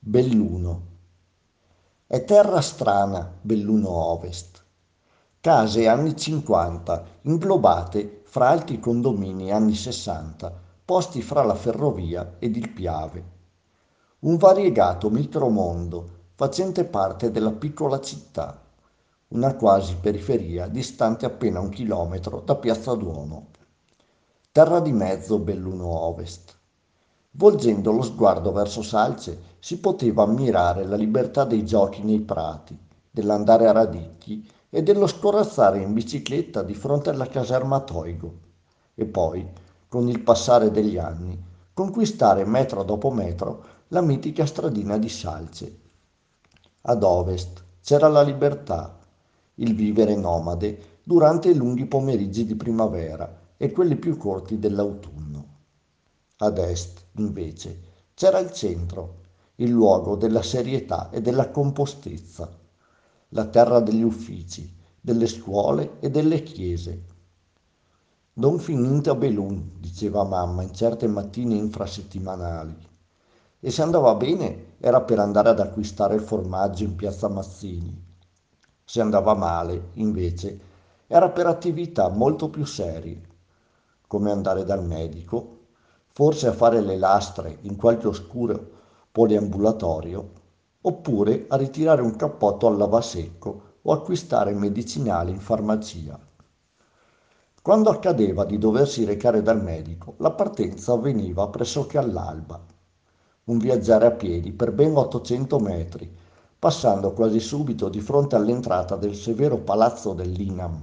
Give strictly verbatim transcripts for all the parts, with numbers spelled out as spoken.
Belluno. È terra strana, Belluno Ovest. Case anni cinquanta, inglobate fra altri condomini anni sessanta, posti fra la ferrovia ed il Piave. Un variegato micromondo facente parte della piccola città, una quasi periferia distante appena un chilometro da Piazza Duomo. Terra di mezzo, Belluno Ovest. Volgendo lo sguardo verso Salce si poteva ammirare la libertà dei giochi nei prati, dell'andare a radicchi e dello scorazzare in bicicletta di fronte alla caserma Toigo. E poi, con il passare degli anni, conquistare metro dopo metro la mitica stradina di Salce. Ad ovest c'era la libertà, il vivere nomade durante i lunghi pomeriggi di primavera e quelli più corti dell'autunno. Ad est, invece, c'era il centro, il luogo della serietà e della compostezza, la terra degli uffici, delle scuole e delle chiese. Non finite a Belun, diceva mamma in certe mattine infrasettimanali. E se andava bene era per andare ad acquistare il formaggio in piazza Mazzini. Se andava male, invece, era per attività molto più serie, come andare dal medico, forse a fare le lastre in qualche oscuro poliambulatorio, oppure a ritirare un cappotto al lavasecco o acquistare medicinali in farmacia. Quando accadeva di doversi recare dal medico, la partenza avveniva pressoché all'alba. Un viaggiare a piedi per ben ottocento metri, passando quasi subito di fronte all'entrata del severo palazzo dell'Inam.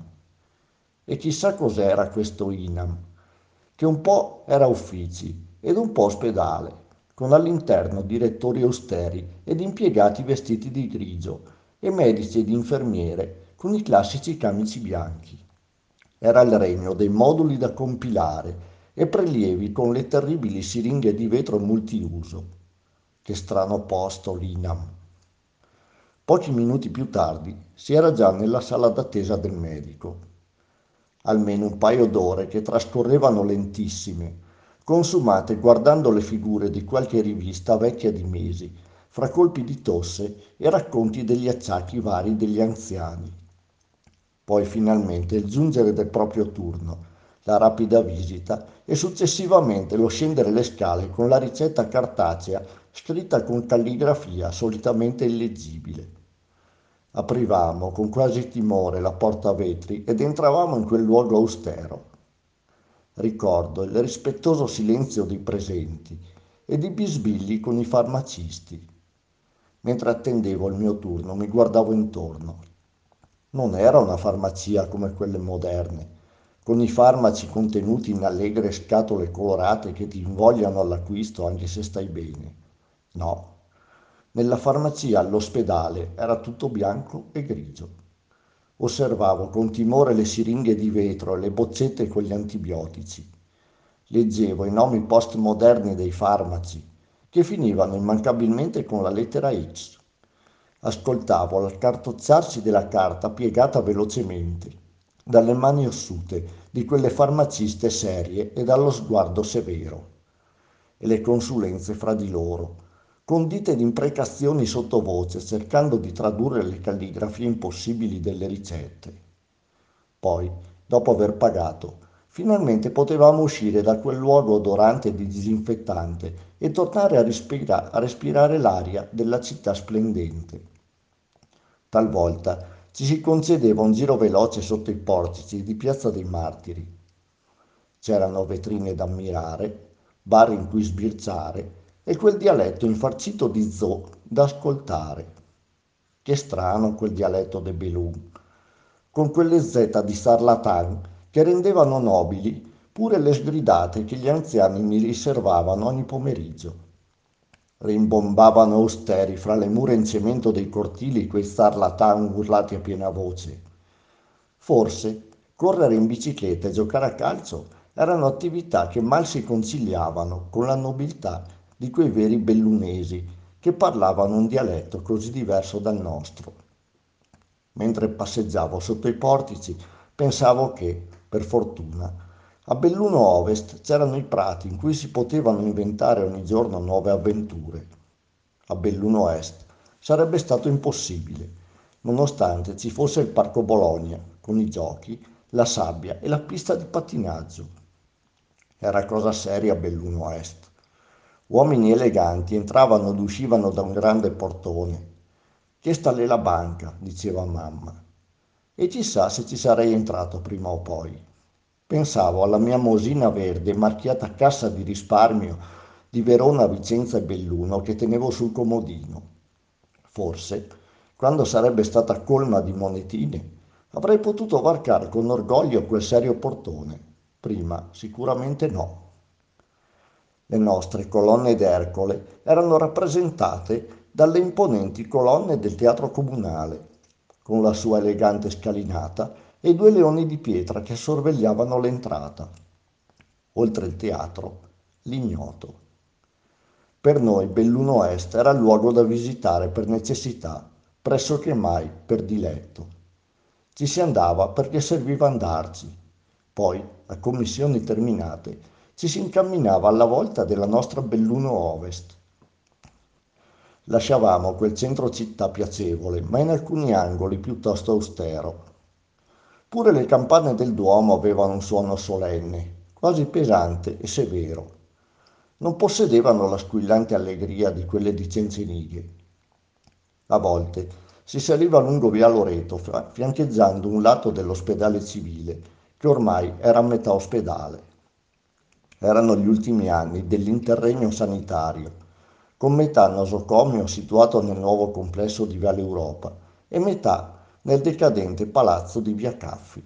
E chissà cos'era questo Inam, che un po' era uffici ed un po' ospedale, con all'interno direttori austeri ed impiegati vestiti di grigio e medici ed infermiere con i classici camici bianchi. Era il regno dei moduli da compilare e prelievi con le terribili siringhe di vetro multiuso. Che strano posto l'Inam. Pochi minuti più tardi si era già nella sala d'attesa del medico. Almeno un paio d'ore che trascorrevano lentissime, consumate guardando le figure di qualche rivista vecchia di mesi, fra colpi di tosse e racconti degli acciacchi vari degli anziani. Poi finalmente il giungere del proprio turno, la rapida visita e successivamente lo scendere le scale con la ricetta cartacea scritta con calligrafia solitamente illeggibile. Aprivamo con quasi timore la porta a vetri ed entravamo in quel luogo austero. Ricordo il rispettoso silenzio dei presenti ed i bisbigli con i farmacisti. Mentre attendevo il mio turno mi guardavo intorno. Non era una farmacia come quelle moderne, con i farmaci contenuti in allegre scatole colorate che ti invogliano all'acquisto anche se stai bene. No, nella farmacia all'ospedale era tutto bianco e grigio. Osservavo con timore le siringhe di vetro e le boccette con gli antibiotici. Leggevo i nomi postmoderni dei farmaci, che finivano immancabilmente con la lettera X. Ascoltavo l'accartocciarsi della carta piegata velocemente, dalle mani ossute di quelle farmaciste serie e dallo sguardo severo. E le consulenze fra di loro, condite di imprecazioni sottovoce, cercando di tradurre le calligrafie impossibili delle ricette. Poi, dopo aver pagato, finalmente potevamo uscire da quel luogo odorante di disinfettante e tornare a, respira- a respirare l'aria della città splendente. Talvolta ci si concedeva un giro veloce sotto i portici di Piazza dei Martiri. C'erano vetrine da ammirare, bar in cui sbirciare e quel dialetto infarcito di zoo da ascoltare. Che strano quel dialetto de Belun, con quelle zeta di sarlatan che rendevano nobili pure le sgridate che gli anziani mi riservavano ogni pomeriggio. Rimbombavano austeri fra le mura in cemento dei cortili quei sarlatan urlati a piena voce. Forse correre in bicicletta e giocare a calcio erano attività che mal si conciliavano con la nobiltà di quei veri bellunesi che parlavano un dialetto così diverso dal nostro. Mentre passeggiavo sotto i portici, pensavo che, per fortuna, a Belluno Ovest c'erano i prati in cui si potevano inventare ogni giorno nuove avventure. a Belluno Est, sarebbe stato impossibile, nonostante ci fosse il Parco Bologna, con i giochi, la sabbia e la pista di pattinaggio. Era cosa seria Belluno Est. Uomini eleganti entravano ed uscivano da un grande portone. Chiesta lì la banca, diceva mamma. E chissà se ci sarei entrato prima o poi. Pensavo alla mia mosina verde marchiata Cassa di risparmio di Verona, Vicenza e Belluno che tenevo sul comodino. Forse, quando sarebbe stata colma di monetine, avrei potuto varcare con orgoglio quel serio portone. Prima, sicuramente no. Le nostre colonne d'Ercole erano rappresentate dalle imponenti colonne del Teatro Comunale, con la sua elegante scalinata e due leoni di pietra che sorvegliavano l'entrata. Oltre il teatro, l'ignoto. Per noi Belluno Est era il luogo da visitare per necessità, pressoché mai per diletto. Ci si andava perché serviva andarci. Poi, a commissioni terminate, ci si incamminava alla volta della nostra Belluno Ovest. Lasciavamo quel centro città piacevole, ma in alcuni angoli piuttosto austero. Pure le campane del Duomo avevano un suono solenne, quasi pesante e severo. Non possedevano la squillante allegria di quelle di Cencenighe. A volte si saliva lungo via Loreto, fiancheggiando un lato dell'ospedale civile, che ormai era a metà ospedale. Erano gli ultimi anni dell'interregno sanitario, con metà nosocomio situato nel nuovo complesso di Viale Europa e metà nel decadente palazzo di Via Caffi.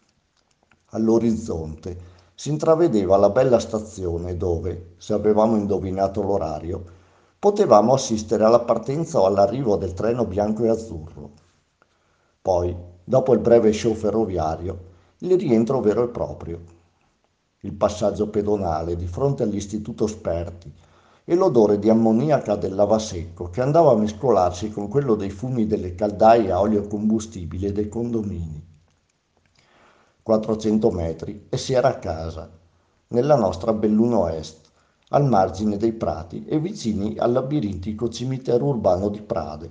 All'orizzonte si intravedeva la bella stazione dove, se avevamo indovinato l'orario, potevamo assistere alla partenza o all'arrivo del treno bianco e azzurro. Poi, dopo il breve show ferroviario, il rientro vero e proprio. Il passaggio pedonale di fronte all'Istituto Sperti e l'odore di ammoniaca del lavasecco che andava a mescolarsi con quello dei fumi delle caldaie a olio combustibile dei condomini. quattrocento metri e si era a casa, nella nostra Belluno Est, al margine dei prati e vicini al labirintico cimitero urbano di Prade.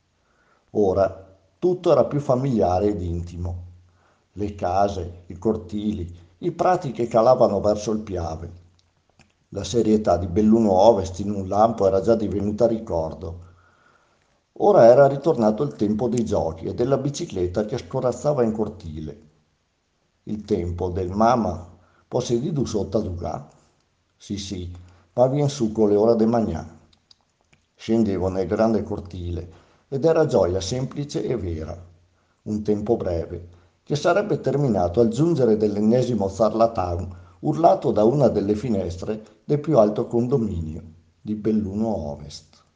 Ora tutto era più familiare ed intimo. Le case, i cortili, i prati che calavano verso il Piave. La serietà di Belluno Ovest in un lampo era già divenuta ricordo. Ora era ritornato il tempo dei giochi e della bicicletta che scorazzava in cortile. Il tempo del mamma, possedido sotto a Sì, sì, ma vien su con le ore de magnà. Scendevo nel grande cortile ed era gioia semplice e vera. Un tempo breve, che sarebbe terminato al giungere dell'ennesimo zarlatan urlato da una delle finestre del più alto condominio di Belluno Ovest.